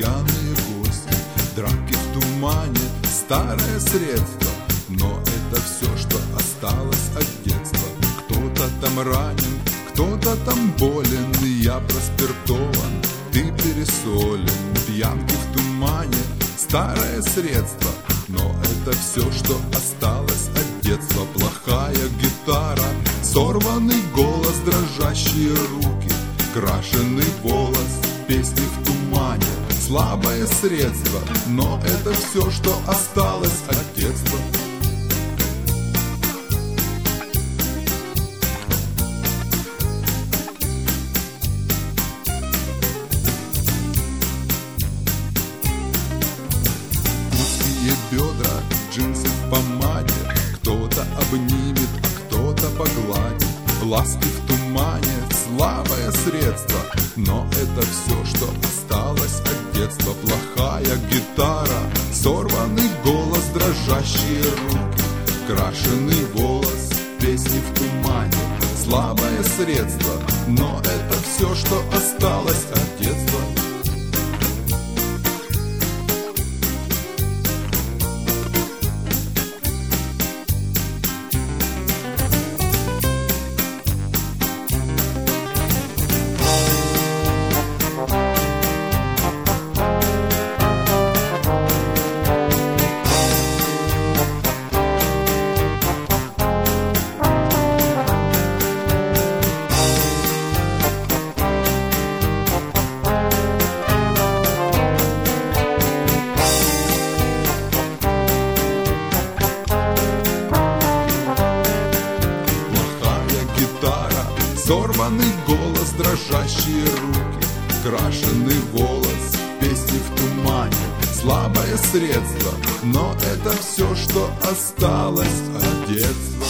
пьяные гости, драки в тумане, старое средство. Но это все, что осталось от детства. Кто-то там ранен, кто-то там болен, я проспиртован, ты пересолен. Пьянки в тумане, старое средство. Но это все, что осталось от детства. Плохая гитара, сорванный голос, дрожащие руки, крашеный волос, песни в тумане, слабое средство. Но это все, что осталось от детства. Бедра, джинсы в помаде, кто-то обнимет, а кто-то погладит. Ласки в тумане, слабое средство. Но это все, что осталось от детства. Плохая гитара, сорванный голос, дрожащие руки, крашеный волос, песни в тумане, слабое средство. Но это все, что осталось от детства. Сорванный голос, дрожащие руки, крашеный волос, песни в тумане, слабое средство. Но это все, что осталось от детства.